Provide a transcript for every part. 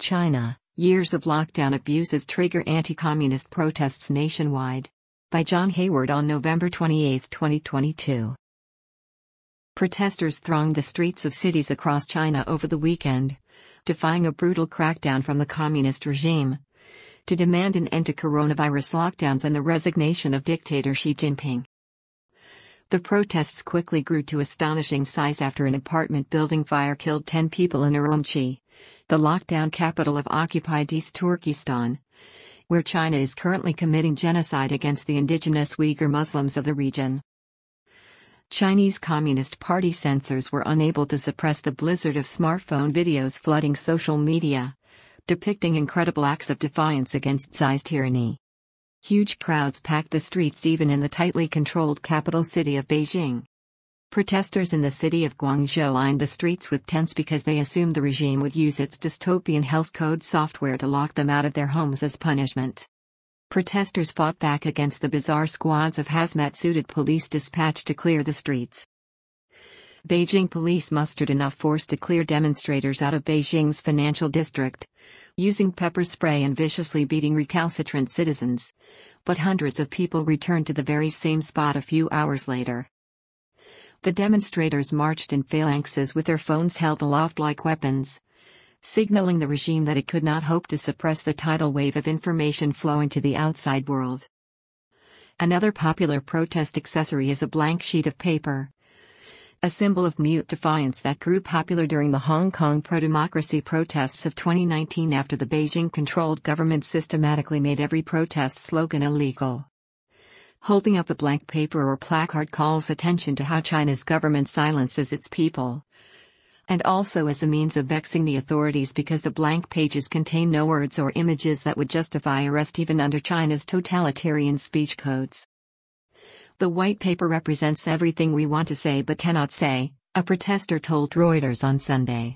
China, years of lockdown abuses trigger anti-communist protests nationwide. By John Hayward on November 28, 2022. Protesters thronged the streets of cities across China over the weekend, defying a brutal crackdown from the communist regime, to demand an end to coronavirus lockdowns and the resignation of dictator Xi Jinping. The protests quickly grew to astonishing size after an apartment building fire killed 10 people in Urumqi, the lockdown capital of occupied East Turkestan, where China is currently committing genocide against the indigenous Uyghur Muslims of the region. Chinese Communist Party censors were unable to suppress the blizzard of smartphone videos flooding social media, depicting incredible acts of defiance against Xi's tyranny. Huge crowds packed the streets even in the tightly controlled capital city of Beijing. Protesters in the city of Guangzhou lined the streets with tents because they assumed the regime would use its dystopian health code software to lock them out of their homes as punishment. Protesters fought back against the bizarre squads of hazmat-suited police dispatched to clear the streets. Beijing police mustered enough force to clear demonstrators out of Beijing's financial district, using pepper spray and viciously beating recalcitrant citizens, but hundreds of people returned to the very same spot a few hours later. The demonstrators marched in phalanxes with their phones held aloft like weapons, signaling the regime that it could not hope to suppress the tidal wave of information flowing to the outside world. Another popular protest accessory is a blank sheet of paper, a symbol of mute defiance that grew popular during the Hong Kong pro-democracy protests of 2019 after the Beijing-controlled government systematically made every protest slogan illegal. Holding up a blank paper or placard calls attention to how China's government silences its people, and also as a means of vexing the authorities because the blank pages contain no words or images that would justify arrest even under China's totalitarian speech codes. The white paper represents everything we want to say but cannot say, a protester told Reuters on Sunday.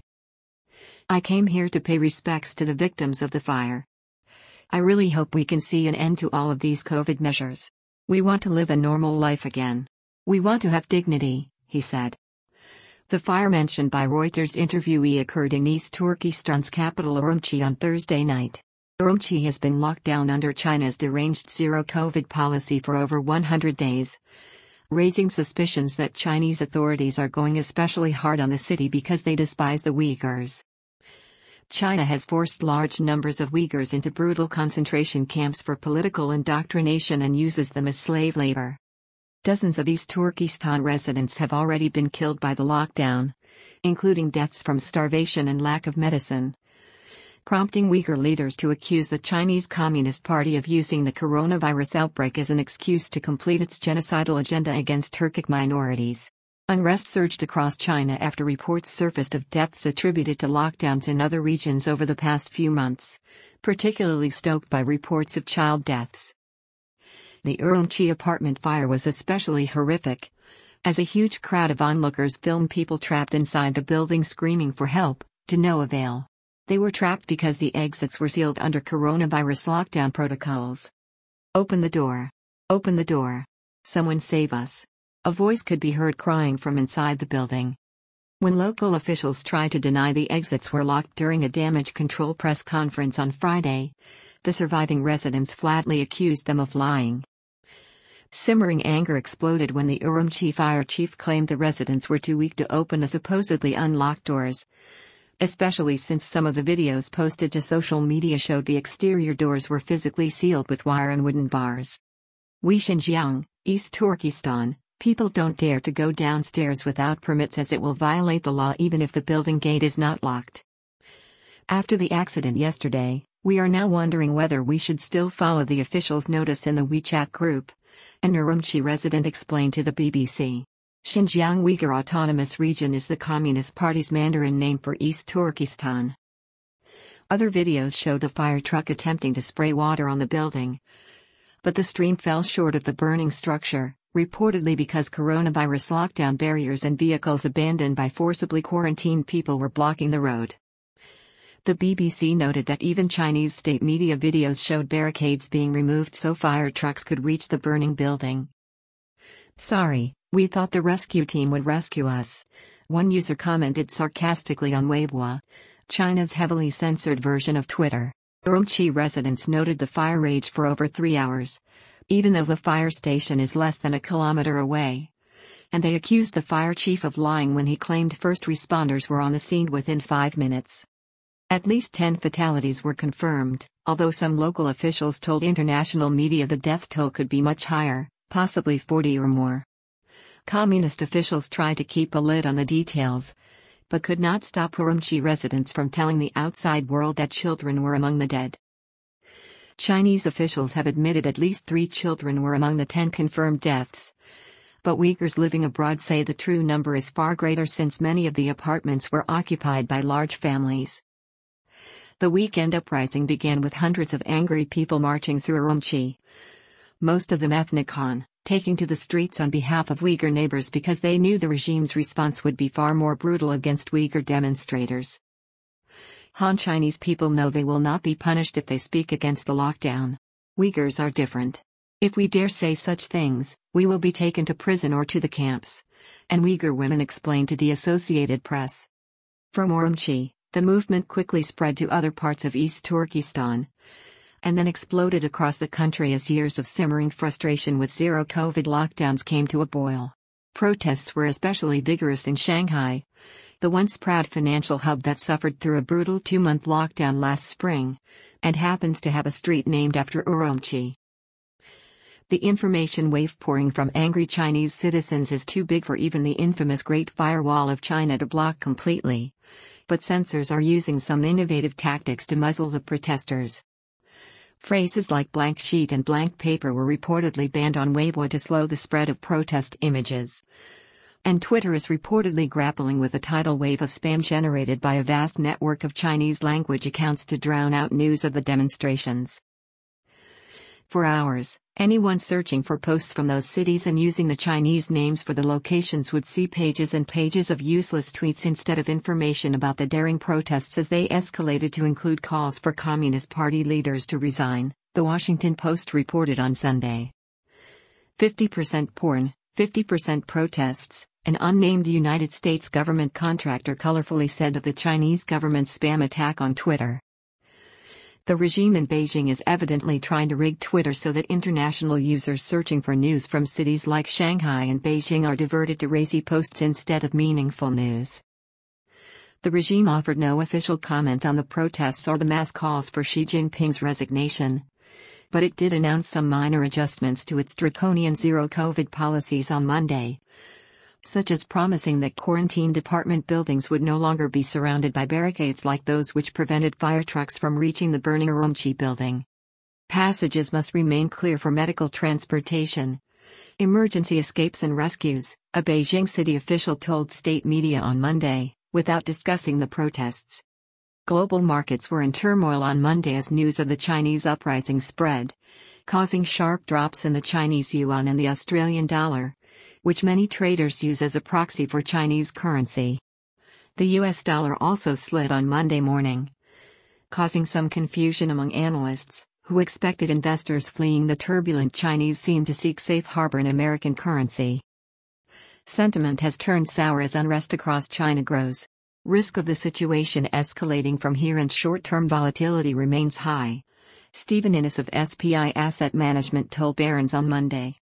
I came here to pay respects to the victims of the fire. I really hope we can see an end to all of these COVID measures. We want to live a normal life again. We want to have dignity, he said. The fire mentioned by Reuters interviewee occurred in East Turkestan's capital Urumqi on Thursday night. Urumqi has been locked down under China's deranged zero-COVID policy for over 100 days, raising suspicions that Chinese authorities are going especially hard on the city because they despise the Uyghurs. China has forced large numbers of Uyghurs into brutal concentration camps for political indoctrination and uses them as slave labor. Dozens of East Turkestan residents have already been killed by the lockdown, including deaths from starvation and lack of medicine, prompting Uyghur leaders to accuse the Chinese Communist Party of using the coronavirus outbreak as an excuse to complete its genocidal agenda against Turkic minorities. Unrest surged across China after reports surfaced of deaths attributed to lockdowns in other regions over the past few months, particularly stoked by reports of child deaths. The Urumqi apartment fire was especially horrific, as a huge crowd of onlookers filmed people trapped inside the building screaming for help, to no avail. They were trapped because the exits were sealed under coronavirus lockdown protocols. Open the door. Open the door. Someone save us. A voice could be heard crying from inside the building. When local officials tried to deny the exits were locked during a damage control press conference on Friday, the surviving residents flatly accused them of lying. Simmering anger exploded when the Urumqi fire chief claimed the residents were too weak to open the supposedly unlocked doors, especially since some of the videos posted to social media showed the exterior doors were physically sealed with wire and wooden bars. Xinjiang, East Turkestan, people don't dare to go downstairs without permits as it will violate the law even if the building gate is not locked. After the accident yesterday, we are now wondering whether we should still follow the official's notice in the WeChat group, an Urumqi resident explained to the BBC. Xinjiang Uyghur Autonomous Region is the Communist Party's Mandarin name for East Turkestan. Other videos showed a fire truck attempting to spray water on the building, but the stream fell short of the burning structure, reportedly because coronavirus lockdown barriers and vehicles abandoned by forcibly quarantined people were blocking the road. The BBC noted that even Chinese state media videos showed barricades being removed so fire trucks could reach the burning building. Sorry, we thought the rescue team would rescue us, one user commented sarcastically on Weibo, China's heavily censored version of Twitter. Urumqi residents noted the fire raged for over 3 hours, even though the fire station is less than a kilometer away. And they accused the fire chief of lying when he claimed first responders were on the scene within 5 minutes. At least 10 fatalities were confirmed, although some local officials told international media the death toll could be much higher, possibly 40 or more. Communist officials tried to keep a lid on the details, but could not stop Urumqi residents from telling the outside world that children were among the dead. Chinese officials have admitted at least 3 children were among the 10 confirmed deaths. But Uyghurs living abroad say the true number is far greater since many of the apartments were occupied by large families. The weekend uprising began with hundreds of angry people marching through Urumqi, most of them ethnic Han, taking to the streets on behalf of Uyghur neighbors because they knew the regime's response would be far more brutal against Uyghur demonstrators. Han Chinese people know they will not be punished if they speak against the lockdown. Uyghurs are different. If we dare say such things, we will be taken to prison or to the camps, and Uyghur women explained to the Associated Press. From Urumqi, the movement quickly spread to other parts of East Turkestan, and then exploded across the country as years of simmering frustration with zero-COVID lockdowns came to a boil. Protests were especially vigorous in Shanghai, the once proud financial hub that suffered through a brutal 2-month lockdown last spring, and happens to have a street named after Urumqi. The information wave pouring from angry Chinese citizens is too big for even the infamous Great Firewall of China to block completely. But censors are using some innovative tactics to muzzle the protesters. Phrases like blank sheet and blank paper were reportedly banned on Weibo to slow the spread of protest images. And Twitter is reportedly grappling with a tidal wave of spam generated by a vast network of Chinese language accounts to drown out news of the demonstrations. For hours, anyone searching for posts from those cities and using the Chinese names for the locations would see pages and pages of useless tweets instead of information about the daring protests as they escalated to include calls for Communist Party leaders to resign, The Washington Post reported on Sunday. 50% porn, 50% protests, an unnamed United States government contractor colorfully said of the Chinese government's spam attack on Twitter. The regime in Beijing is evidently trying to rig Twitter so that international users searching for news from cities like Shanghai and Beijing are diverted to racy posts instead of meaningful news. The regime offered no official comment on the protests or the mass calls for Xi Jinping's resignation, but it did announce some minor adjustments to its draconian zero-COVID policies on Monday, such as promising that quarantine department buildings would no longer be surrounded by barricades like those which prevented fire trucks from reaching the burning Urumqi building. Passages must remain clear for medical transportation, emergency escapes and rescues, a Beijing city official told state media on Monday, without discussing the protests. Global markets were in turmoil on Monday as news of the Chinese uprising spread, causing sharp drops in the Chinese yuan and the Australian dollar, which many traders use as a proxy for Chinese currency. The US dollar also slid on Monday morning, causing some confusion among analysts, who expected investors fleeing the turbulent Chinese scene to seek safe harbor in American currency. Sentiment has turned sour as unrest across China grows. Risk of the situation escalating from here and short-term volatility remains high, Stephen Innes of SPI Asset Management told Barron's on Monday.